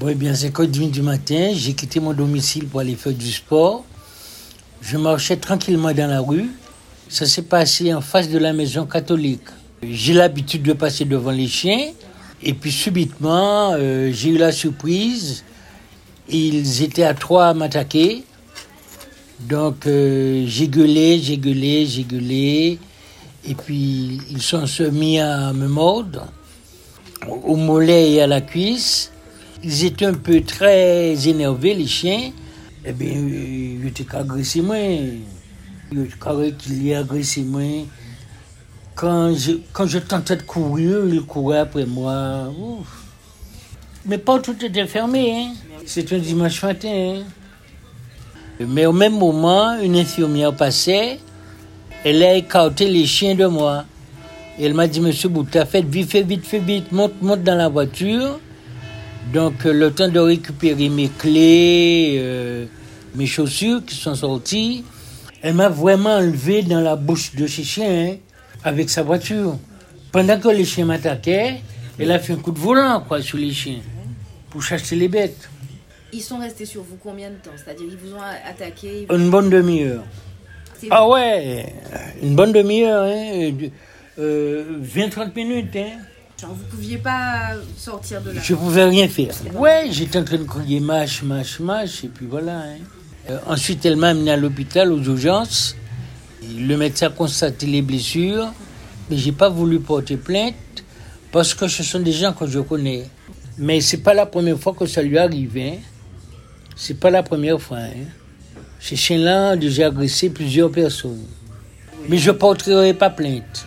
Bon, eh bien, 5h30 du matin, j'ai quitté mon domicile pour aller faire du sport. Je marchais tranquillement dans la rue. Ça s'est passé en face de la maison catholique. J'ai l'habitude de passer devant les chiens. Et puis subitement, j'ai eu la surprise. Ils étaient à 3 à m'attaquer. Donc j'ai gueulé. Et puis ils sont se mis à me mordre au mollet et à la cuisse. Ils étaient un peu très énervés, les chiens. Eh bien, ils étaient agressés moi. Ils étaient qu'il y a agressé moi. Quand je tentais de courir, ils couraient après moi. Ouf. Mais pas tout était fermé. Hein. C'est un dimanche matin. Hein. Mais au même moment, une infirmière passait. Elle a écarté les chiens de moi. Et elle m'a dit, Monsieur Bouta, faites vite, monte dans la voiture. Donc, le temps de récupérer mes clés, mes chaussures qui sont sorties, elle m'a vraiment enlevé dans la bouche de ces chiens, hein, avec sa voiture. Pendant que les chiens m'attaquaient, elle a fait un coup de volant, sur les chiens, pour chasser les bêtes. Ils sont restés sur vous combien de temps? C'est-à-dire, ils vous ont attaqué? Une bonne demi-heure. Ah ouais, une bonne demi-heure, hein, 20-30 minutes, hein. Genre, vous ne pouviez pas sortir de là? Je ne pouvais rien faire. Ouais, j'étais en train de crier mâche, et puis voilà. Hein. Ensuite, elle m'a amené à l'hôpital, aux urgences. Le médecin a constaté les blessures, mais je n'ai pas voulu porter plainte parce que ce sont des gens que je connais. Mais ce n'est pas la première fois que ça lui arrive. Hein. Ce n'est pas la première fois. Hein. Ces chiens-là ont déjà agressé plusieurs personnes. Mais je ne porterai pas plainte.